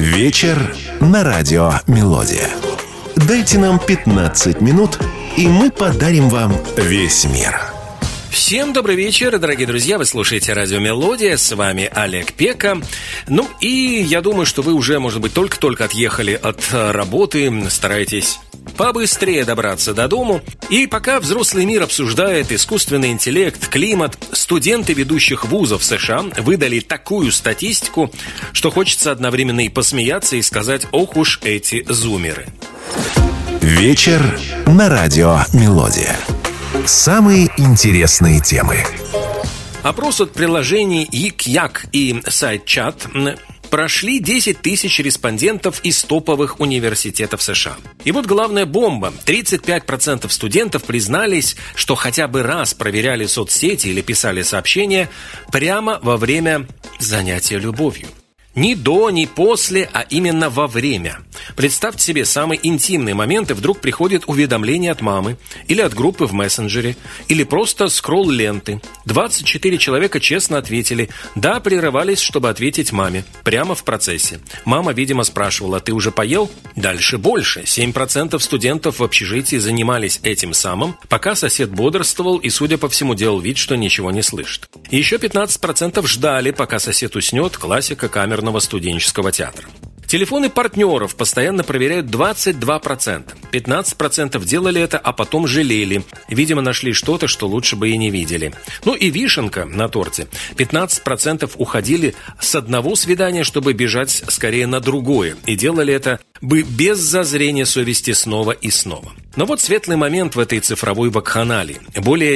Вечер на радио «Мелодия». Дайте нам 15 минут, и мы подарим вам весь мир. Всем добрый вечер, дорогие друзья, вы слушаете радио «Мелодия», с вами Олег Пека. Ну и я думаю, что вы уже, может быть, только-только отъехали от работы, стараетесь побыстрее добраться до дому. И пока взрослый мир обсуждает искусственный интеллект, климат, студенты ведущих вузов США выдали такую статистику, что хочется одновременно и посмеяться, и сказать: ох уж эти зумеры. Вечер на радио «Мелодия». Самые интересные темы. Опрос от приложений Yik-Yak и SideChat прошли 10 тысяч респондентов из топовых университетов США. И вот главная бомба. 35% студентов признались, что хотя бы раз проверяли соцсети или писали сообщения прямо во время занятия любовью. Ни до, ни после, а именно во время. Представьте себе, самый интимный момент, и вдруг приходит уведомление от мамы, или от группы в мессенджере, или просто скролл ленты. 24 человека честно ответили: да, прерывались, чтобы ответить маме, прямо в процессе. Мама, видимо, спрашивала: ты уже поел? Дальше больше. 7% студентов в общежитии занимались этим самым, пока сосед бодрствовал и, судя по всему, делал вид, что ничего не слышит. И еще 15% ждали, пока сосед уснет, классика камерного студенческого театра. Телефоны партнеров постоянно проверяют 22%. 15% делали это, а потом жалели. Видимо, нашли что-то, что лучше бы и не видели. Ну и вишенка на торте. 15% уходили с одного свидания, чтобы бежать скорее на другое. И делали это бы без зазрения совести снова и снова. Но вот светлый момент в этой цифровой вакханалии. Более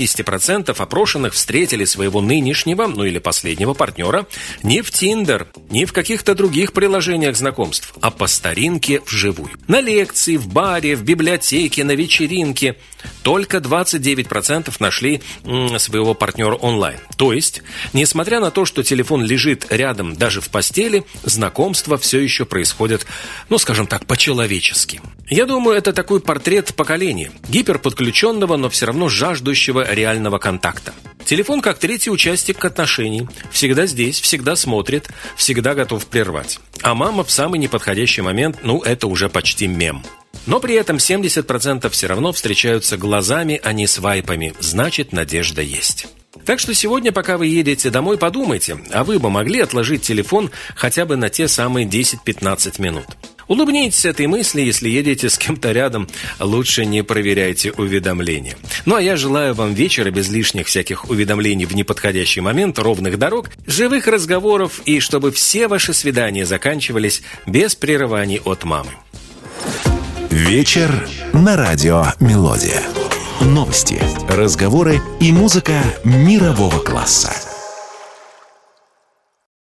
70% опрошенных встретили своего нынешнего, ну или последнего партнера не в Tinder, не в каких-то других приложениях знакомств, а по старинке вживую. На лекции, в баре, в библиотеке, на вечеринке. Только 29% нашли своего партнера онлайн. То есть, несмотря на то, что телефон лежит рядом даже в постели, знакомства все еще происходят, ну скажем так, по-человечески. Я думаю, это такой портрет поколения, гиперподключенного, но все равно жаждущего реального контакта. Телефон как третий участник отношений. Всегда здесь, всегда смотрит, всегда готов прервать. А мама в самый неподходящий момент, ну это уже почти мем. Но при этом 70% все равно встречаются глазами, а не свайпами. Значит, надежда есть. Так что сегодня, пока вы едете домой, подумайте, а вы бы могли отложить телефон хотя бы на те самые 10-15 минут? Улыбнитесь этой мысли, если едете с кем-то рядом, лучше не проверяйте уведомления. Ну а я желаю вам вечера без лишних всяких уведомлений в неподходящий момент, ровных дорог, живых разговоров и чтобы все ваши свидания заканчивались без прерываний от мамы. Вечер на радио «Мелодия». Новости, разговоры и музыка мирового класса.